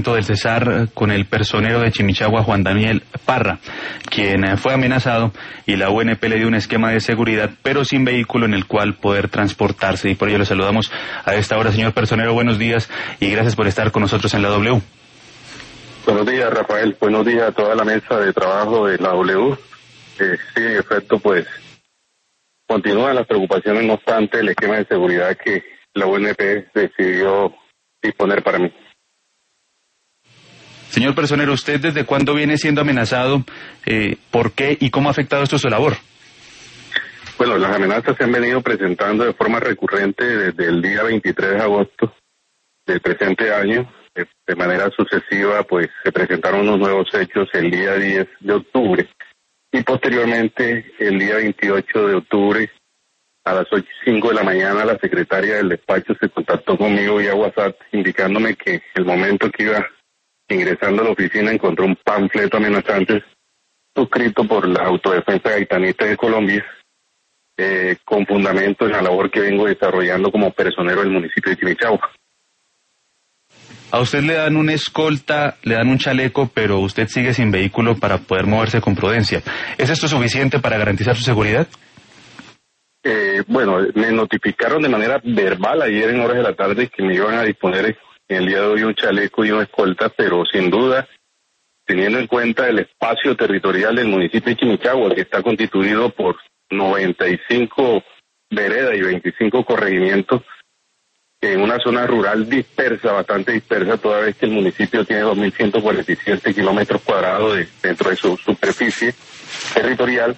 conocimiento del cesar con el personero de Chimichagua, Juan Daniel Parra, quien fue amenazado y la UNP le dio un esquema de seguridad, pero sin vehículo en el cual poder transportarse. Y por ello le saludamos a esta hora, señor personero. Buenos días y gracias por estar con nosotros en la W. Buenos días, Rafael. Buenos días a toda la mesa de trabajo de la W. Sí, en efecto, pues continúan las preocupaciones, no obstante el esquema de seguridad que la UNP decidió disponer para mí. Señor personero, ¿usted desde cuándo viene siendo amenazado? ¿Por qué y cómo ha afectado esto su labor? Bueno, las amenazas se han venido presentando de forma recurrente desde el día 23 de agosto del presente año. De manera sucesiva, pues se presentaron unos nuevos hechos el día 10 de octubre y posteriormente el día 28 de octubre a las 8:05 de la mañana la secretaria del despacho se contactó conmigo vía WhatsApp indicándome que el momento que iba ingresando a la oficina encontró un panfleto amenazante suscrito por la Autodefensa Gaitanista de Colombia con fundamento en la labor que vengo desarrollando como personero del municipio de Chimichagua. A usted le dan una escolta, le dan un chaleco, pero usted sigue sin vehículo para poder moverse con prudencia. ¿Es esto suficiente para garantizar su seguridad? Bueno, me notificaron de manera verbal ayer en horas de la tarde que me iban a disponer en el día de hoy un chaleco y una escolta, pero sin duda, teniendo en cuenta el espacio territorial del municipio de Chimichagua, que está constituido por 95 veredas y 25 corregimientos, en una zona rural dispersa, bastante dispersa, toda vez que el municipio tiene 2.147 kilómetros cuadrados dentro de su superficie territorial,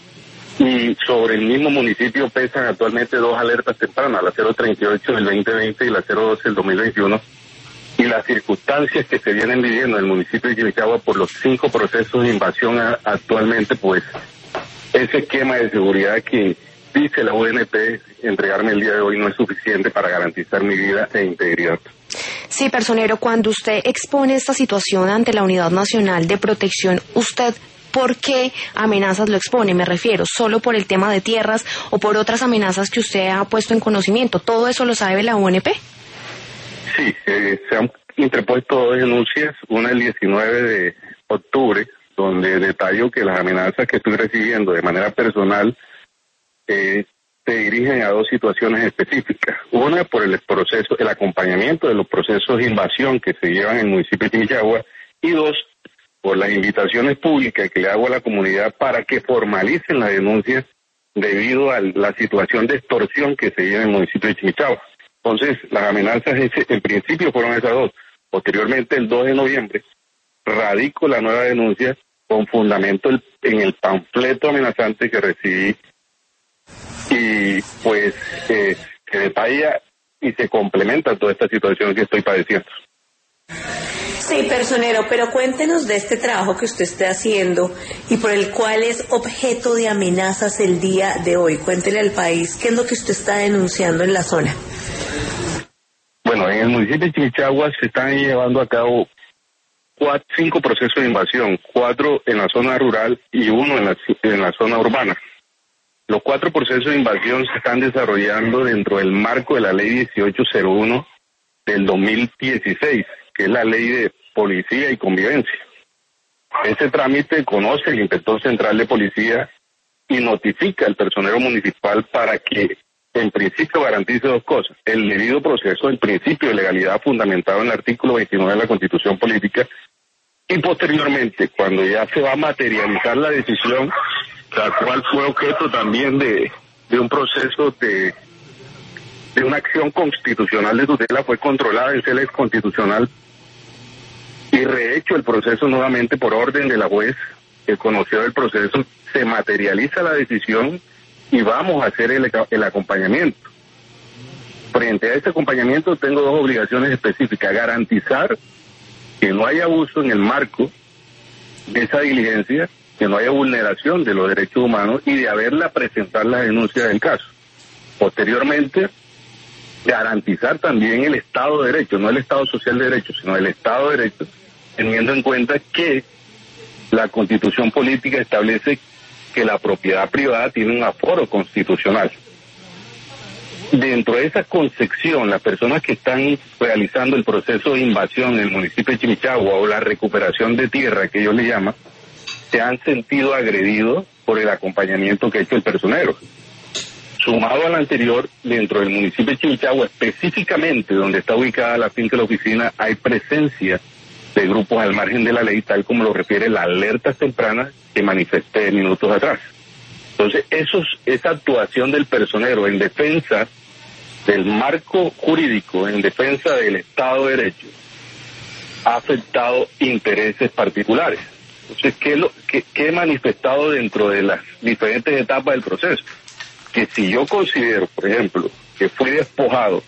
y sobre el mismo municipio pesan actualmente dos alertas tempranas, la 038 del 2020 y la 012 del 2021, y las circunstancias que se vienen viviendo en el municipio de Chimichagua por los 5 procesos de invasión actualmente, pues ese esquema de seguridad que dice la UNP entregarme el día de hoy no es suficiente para garantizar mi vida e integridad. Sí, personero, cuando usted expone esta situación ante la Unidad Nacional de Protección, ¿usted por qué amenazas lo expone? Me refiero, ¿solo por el tema de tierras o por otras amenazas que usted ha puesto en conocimiento? ¿Todo eso lo sabe la UNP? Sí, se han interpuesto 2 denuncias, una el 19 de octubre, donde detallo que las amenazas que estoy recibiendo de manera personal se dirigen a 2 situaciones específicas. Una por el proceso, el acompañamiento de los procesos de invasión que se llevan en el municipio de Chimichagua, y 2, por las invitaciones públicas que le hago a la comunidad para que formalicen las denuncias debido a la situación de extorsión que se lleva en el municipio de Chimichagua. Entonces, las amenazas en principio fueron esas 2. Posteriormente, el 2 de noviembre, radico la nueva denuncia con fundamento en el panfleto amenazante que recibí, y pues se detalla y se complementa toda esta situación que estoy padeciendo. Sí, personero, pero cuéntenos de este trabajo que usted está haciendo y por el cual es objeto de amenazas el día de hoy. Cuéntele al país qué es lo que usted está denunciando en la zona. Bueno, en el municipio de Chimichagua se están llevando a cabo 5 procesos de invasión, 4 en la zona rural y 1 en la zona urbana. Los 4 procesos de invasión se están desarrollando dentro del marco de la ley 1801 del 2016, que es la ley de policía y convivencia. Ese trámite conoce el inspector central de policía y notifica al personero municipal para que en principio garantice 2 cosas: el debido proceso, el principio de legalidad fundamentado en el artículo 29 de la Constitución Política, y posteriormente, cuando ya se va a materializar la decisión, la cual fue objeto también de un proceso de una acción constitucional de tutela, fue controlada en sede constitucional y rehecho el proceso nuevamente por orden de la juez que conoció el proceso, se materializa la decisión y vamos a hacer el acompañamiento. Frente a este acompañamiento tengo 2 obligaciones específicas: garantizar que no haya abuso en el marco de esa diligencia, que no haya vulneración de los derechos humanos y de haberla presentar la denuncia del caso. Posteriormente, garantizar también el Estado de Derecho, no el Estado Social de Derecho, sino el Estado de Derecho, teniendo en cuenta que la Constitución Política establece que la propiedad privada tiene un aforo constitucional. dentro de esa concepción, las personas que están realizando el proceso de invasión en el municipio de Chimichagua o la recuperación de tierra, que ellos le llaman, se han sentido agredidos por el acompañamiento que ha hecho el personero. Sumado al anterior, dentro del municipio de Chimichagua, específicamente donde está ubicada la finca de la oficina, hay presencia de grupos al margen de la ley, tal como lo refiere la alerta temprana que manifesté minutos atrás. Entonces, esa actuación del personero en defensa del marco jurídico, en defensa del Estado de Derecho, ha afectado intereses particulares. Entonces, ¿qué he manifestado dentro de las diferentes etapas del proceso? Que si yo considero, por ejemplo, que fui despojado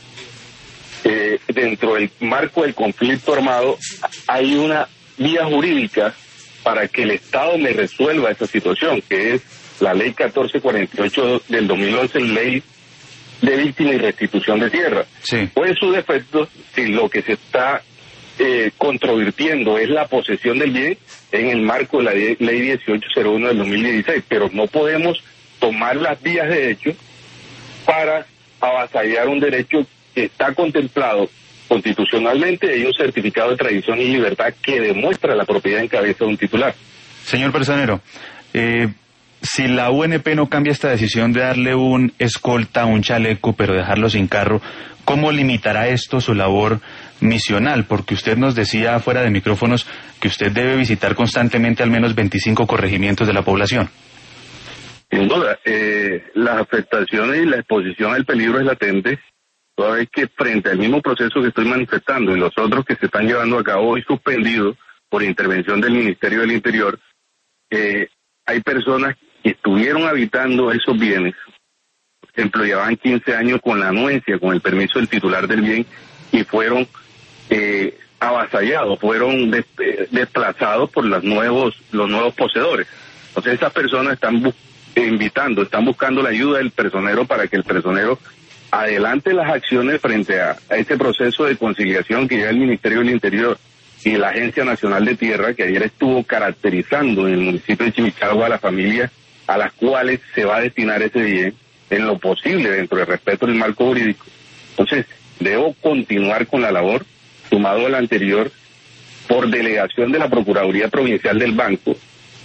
dentro del marco del conflicto armado, hay una vía jurídica para que el Estado me resuelva esa situación, que es la ley 1448 del 2011, ley de víctima y restitución de tierra. Sí. O en su defecto, si lo que se está controvirtiendo es la posesión del bien en el marco de la ley 1801 del 2016, pero no podemos tomar las vías de hecho para avasallar un derecho que está contemplado constitucionalmente. Hay un certificado de tradición y libertad que demuestra la propiedad en cabeza de un titular. Señor personero, si la UNP no cambia esta decisión de darle un escolta, un chaleco, pero dejarlo sin carro, ¿cómo limitará esto su labor misional? Porque usted nos decía fuera de micrófonos que usted debe visitar constantemente al menos 25 corregimientos de la población. Sin duda, las afectaciones y la exposición al peligro es latente, toda vez que frente al mismo proceso que estoy manifestando y los otros que se están llevando a cabo y suspendidos por intervención del Ministerio del Interior, hay personas que estuvieron habitando esos bienes, por ejemplo, llevaban 15 años con la anuencia, con el permiso del titular del bien, y fueron avasallados, fueron desplazados por los nuevos poseedores. Entonces esas personas están buscando la ayuda del personero para que el personero adelante las acciones frente a este proceso de conciliación que lleva el Ministerio del Interior y la Agencia Nacional de Tierra, que ayer estuvo caracterizando en el municipio de Chimichagua a las familias a las cuales se va a destinar ese bien en lo posible dentro del respeto del marco jurídico. Entonces, debo continuar con la labor, sumado al anterior, por delegación de la Procuraduría Provincial del Banco.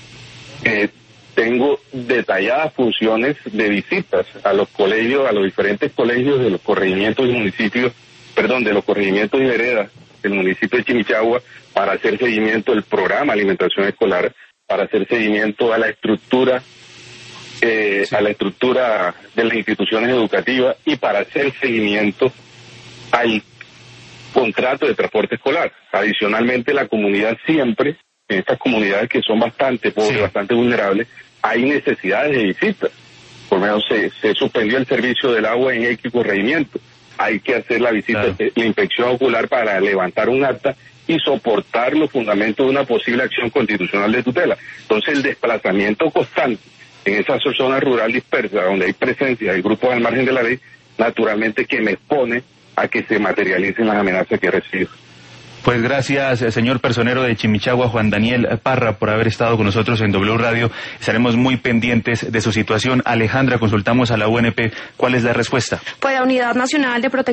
Tengo detalladas funciones de visitas a los colegios, a los diferentes colegios de los corregimientos y municipios, de los corregimientos y veredas del municipio de Chimichagua, para hacer seguimiento del programa de alimentación escolar, para hacer seguimiento a la estructura de las instituciones educativas y para hacer seguimiento al contrato de transporte escolar. Adicionalmente, la comunidad siempre, en estas comunidades que son bastante pobres, bastante vulnerables, hay necesidades de visitas. Por lo menos se suspendió el servicio del agua en X corregimiento. Hay que hacer la visita, la inspección ocular para levantar un acta y soportar los fundamentos de una posible acción constitucional de tutela. Entonces, el desplazamiento constante en esa zona rural dispersa, donde hay presencia de grupos al margen de la ley, naturalmente que me expone a que se materialicen las amenazas que recibo. Pues gracias, señor personero de Chimichagua, Juan Daniel Parra, por haber estado con nosotros en W Radio. Estaremos muy pendientes de su situación. Alejandra, consultamos a la UNP. ¿Cuál es la respuesta? Pues la Unidad Nacional de Protección